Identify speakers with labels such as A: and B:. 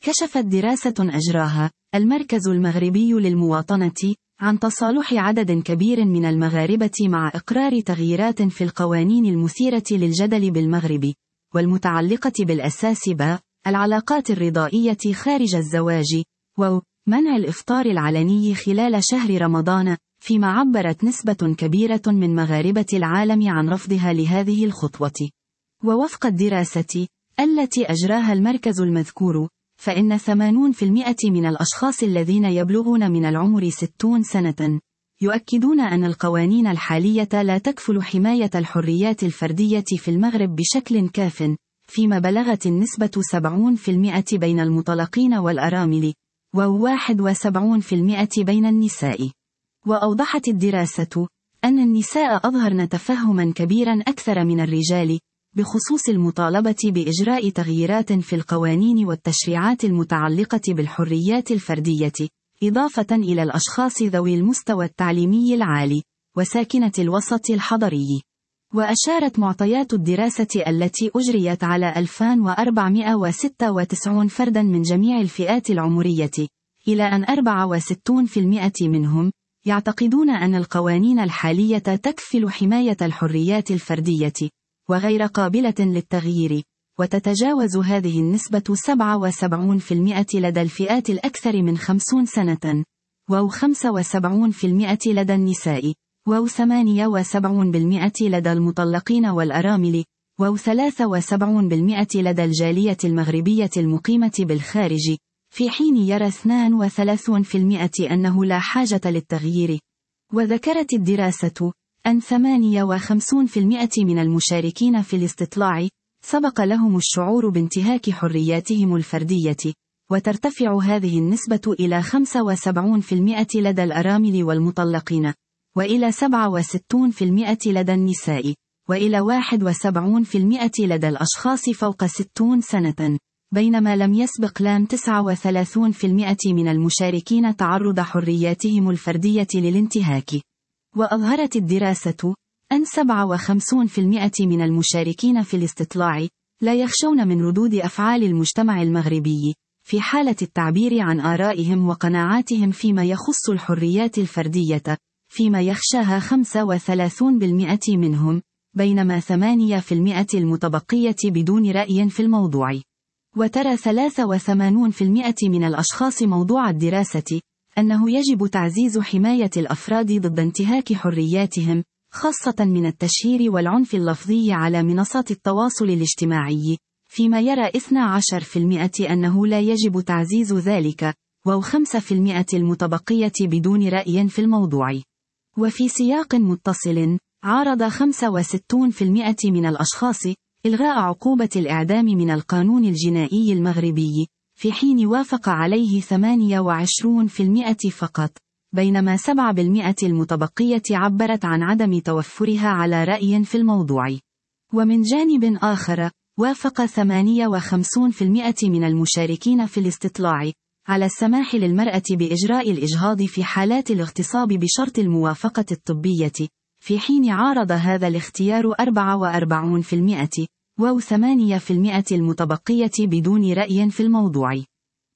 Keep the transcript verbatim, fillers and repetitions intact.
A: كشفت دراسة أجراها المركز المغربي للمواطنة عن تصالح عدد كبير من المغاربة مع إقرار تغييرات في القوانين المثيرة للجدل بالمغرب، والمتعلقة بالأساس ب العلاقات الرضائية خارج الزواج، ومنع الإفطار العلني خلال شهر رمضان، فيما عبرت نسبة كبيرة من مغاربة العالم عن رفضها لهذه الخطوة. ووفق الدراسة التي أجراها المركز المذكور، فإن ثمانين بالمئة من الأشخاص الذين يبلغون من العمر ستين سنة يؤكدون أن القوانين الحالية لا تكفل حماية الحريات الفردية في المغرب بشكل كاف، فيما بلغت النسبة سبعين بالمئة بين المطلقين والأرامل، وواحد وسبعين بالمئة بين النساء. وأوضحت الدراسة أن النساء أظهرن تفهما كبيرا أكثر من الرجال بخصوص المطالبة بإجراء تغييرات في القوانين والتشريعات المتعلقة بالحريات الفردية، إضافة إلى الأشخاص ذوي المستوى التعليمي العالي وساكنة الوسط الحضري. وأشارت معطيات الدراسة التي أجريت على ألفين وأربعمائة وستة وتسعين فردا من جميع الفئات العمرية إلى أن أربعة وستين بالمئة منهم يعتقدون أن القوانين الحالية تكفل حماية الحريات الفردية وغير قابلة للتغيير، وتتجاوز هذه النسبة سبعة وسبعين بالمئة لدى الفئات الأكثر من خمسين سنة، و خمسة وسبعين بالمئة لدى النساء، و ثمانية وسبعين بالمئة لدى المطلقين والأرامل، و ثلاثة وسبعين بالمئة لدى الجالية المغربية المقيمة بالخارج، في حين يرى اثنين وثلاثين بالمئة أنه لا حاجة للتغيير. وذكرت الدراسة أن ثمانية وخمسين بالمئة من المشاركين في الاستطلاع سبق لهم الشعور بانتهاك حرياتهم الفردية، وترتفع هذه النسبة إلى خمسة وسبعين بالمئة لدى الأرامل والمطلقين، وإلى سبعة وستين بالمئة لدى النساء، وإلى واحد وسبعين بالمئة لدى الأشخاص فوق ستين سنة، بينما لم يسبق لام تسعة وثلاثين بالمئة من المشاركين تعرض حرياتهم الفردية للانتهاك. وأظهرت الدراسة أن سبعة وخمسين بالمئة من المشاركين في الاستطلاع لا يخشون من ردود أفعال المجتمع المغربي في حالة التعبير عن آرائهم وقناعاتهم فيما يخص الحريات الفردية، فيما يخشاها خمسة وثلاثين بالمئة منهم، بينما ثمانية بالمئة المتبقية بدون رأي في الموضوع. وترى ثلاثة وثمانين بالمئة من الأشخاص موضوع الدراسة أنه يجب تعزيز حماية الأفراد ضد انتهاك حرياتهم، خاصة من التشهير والعنف اللفظي على منصات التواصل الاجتماعي، فيما يرى اثني عشر بالمئة أنه لا يجب تعزيز ذلك، و خمسة بالمئة المتبقية بدون رأي في الموضوع. وفي سياق متصل، عارض خمسة وستين بالمئة من الأشخاص إلغاء عقوبة الإعدام من القانون الجنائي المغربي، في حين وافق عليه ثمانية وعشرين بالمئة فقط، بينما سبعة بالمئة المتبقية عبرت عن عدم توفرها على رأي في الموضوع. ومن جانب آخر، وافق ثمانية وخمسين بالمئة من المشاركين في الاستطلاع على السماح للمرأة بإجراء الإجهاض في حالات الاغتصاب بشرط الموافقة الطبية، في حين عارض هذا الاختيار أربعة وأربعين بالمئة، و ثمانية بالمئة المتبقية بدون رأي في الموضوع.